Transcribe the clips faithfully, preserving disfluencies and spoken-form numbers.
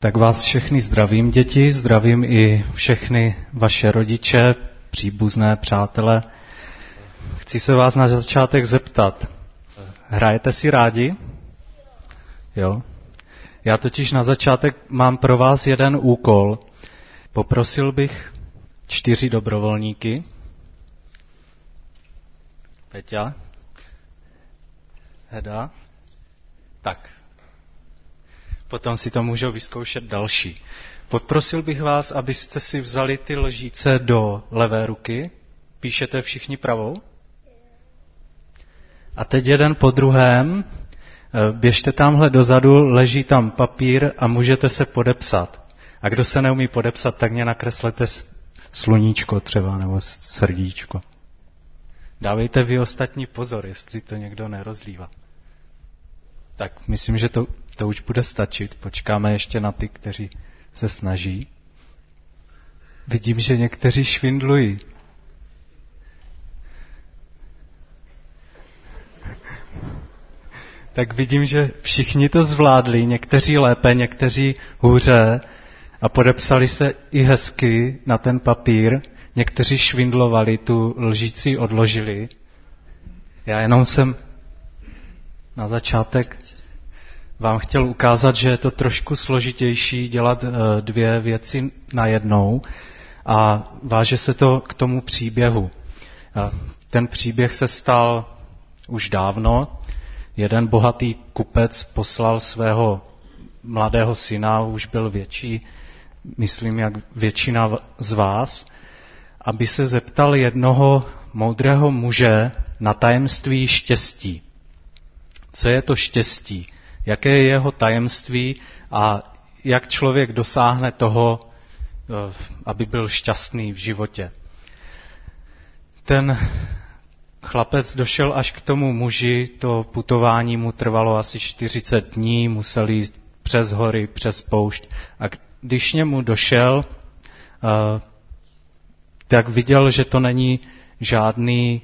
Tak vás všechny zdravím, děti, zdravím i všechny vaše rodiče, příbuzné, přátele. Chci se vás na začátek zeptat, hrajete si rádi? Jo. Já totiž na začátek mám pro vás jeden úkol. Poprosil bych čtyři dobrovolníky. Peťa, Heda, tak. Potom si to můžou vyzkoušet další. Poprosil bych vás, abyste si vzali ty lžíce do levé ruky. Píšete všichni pravou? A teď jeden po druhém. Běžte tamhle dozadu, leží tam papír a můžete se podepsat. A kdo se neumí podepsat, tak mě nakreslete sluníčko třeba, nebo srdíčko. Dávejte vy ostatní pozor, jestli to někdo nerozlívá. Tak, myslím, že to, to už bude stačit. Počkáme ještě na ty, kteří se snaží. Vidím, že někteří švindlují. Tak vidím, že všichni to zvládli, někteří lépe, někteří hůře a podepsali se i hezky na ten papír. Někteří švindlovali, tu lžíci odložili. Já jenom jsem na začátek vám chtěl ukázat, že je to trošku složitější dělat dvě věci najednou a váže se to k tomu příběhu. Ten příběh se stal už dávno. Jeden bohatý kupec poslal svého mladého syna, už byl větší, myslím, jak většina z vás, aby se zeptal jednoho moudrého muže na tajemství štěstí. Co je to štěstí? Jaké je jeho tajemství a jak člověk dosáhne toho, aby byl šťastný v životě. Ten chlapec došel až k tomu muži, to putování mu trvalo asi čtyřicet dní, musel jít přes hory, přes poušť. A když němu došel, tak viděl, že to není žádný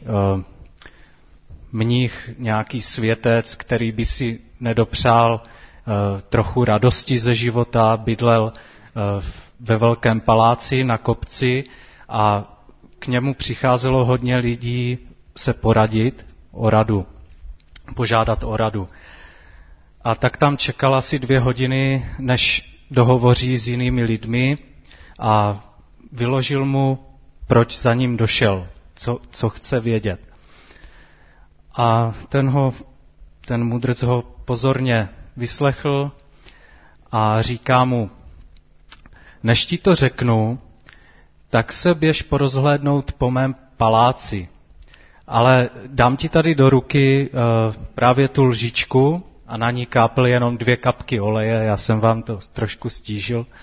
mních, nějaký světec, který by si nedopřál trochu radosti ze života, bydlel ve velkém paláci na kopci a k němu přicházelo hodně lidí se poradit o radu, požádat o radu. A tak tam čekal asi dvě hodiny, než dohovoří s jinými lidmi a vyložil mu, proč za ním došel, co, co chce vědět. A ten, ho, ten mudrc ho pozorně vyslechl a říká mu, než ti to řeknu, tak se běž porozhlédnout po mém paláci. Ale dám ti tady do ruky uh, právě tu lžičku a na ní káply jenom dvě kapky oleje, já jsem vám to trošku stížil. Uh,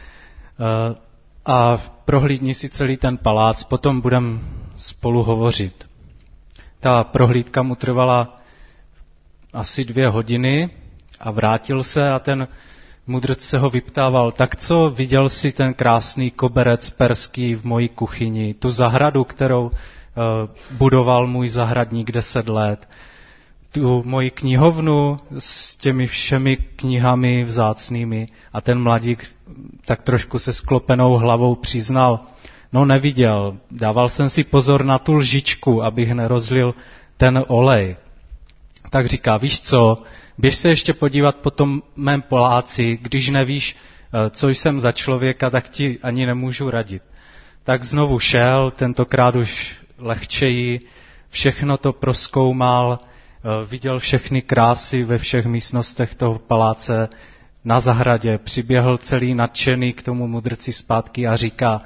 a prohlídni si celý ten palác, potom budeme spolu hovořit. Ta prohlídka mu trvala asi dvě hodiny a vrátil se a ten mudrc se ho vyptával, tak co, viděl jsi ten krásný koberec perský v mojí kuchyni, tu zahradu, kterou uh, budoval můj zahradník deset let, tu moji knihovnu s těmi všemi knihami vzácnými. A ten mladík tak trošku se sklopenou hlavou přiznal, no neviděl, dával jsem si pozor na tu lžičku, abych nerozlil ten olej. Tak říká, víš co, běž se ještě podívat po tom mém paláci, když nevíš, co jsem za člověka, tak ti ani nemůžu radit. Tak znovu šel, tentokrát už lehčeji, všechno to prozkoumal, viděl všechny krásy ve všech místnostech toho paláce, na zahradě, přiběhl celý nadšený k tomu mudrci zpátky a říká,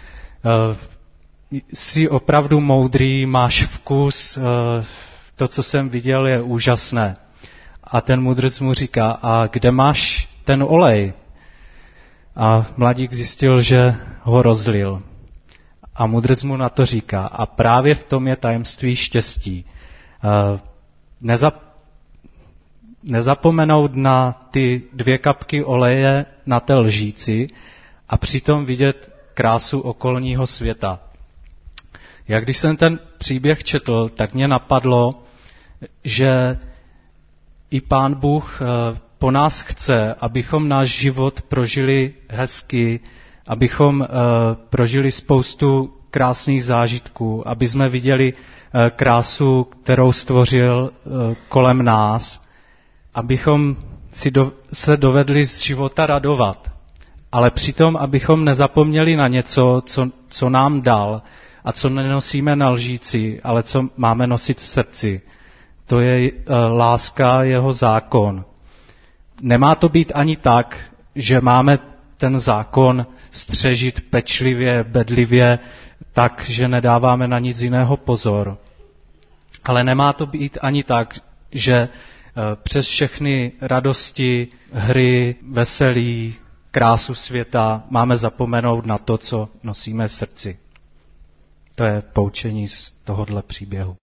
jsi opravdu moudrý, máš vkus, to, co jsem viděl, je úžasné. A ten mudrc mu říká, a kde máš ten olej? A mladík zjistil, že ho rozlil. A mudrc mu na to říká, a právě v tom je tajemství štěstí. Nezap, nezapomenout na ty dvě kapky oleje na té lžíci a přitom vidět krásu okolního světa. Jak když jsem ten příběh četl, tak mě napadlo, že i Pán Bůh po nás chce, abychom náš život prožili hezky, abychom uh, prožili spoustu krásných zážitků, aby jsme viděli uh, krásu, kterou stvořil uh, kolem nás, abychom si do, se dovedli z života radovat, ale přitom, abychom nezapomněli na něco, co, co nám dal a co nenosíme na lžíci, ale co máme nosit v srdci. To je uh, láska, jeho zákon. Nemá to být ani tak, že máme ten zákon střežit pečlivě, bedlivě, tak, že nedáváme na nic jiného pozor. Ale nemá to být ani tak, že přes všechny radosti, hry, veselí, krásu světa máme zapomenout na to, co nosíme v srdci. To je poučení z tohohle příběhu.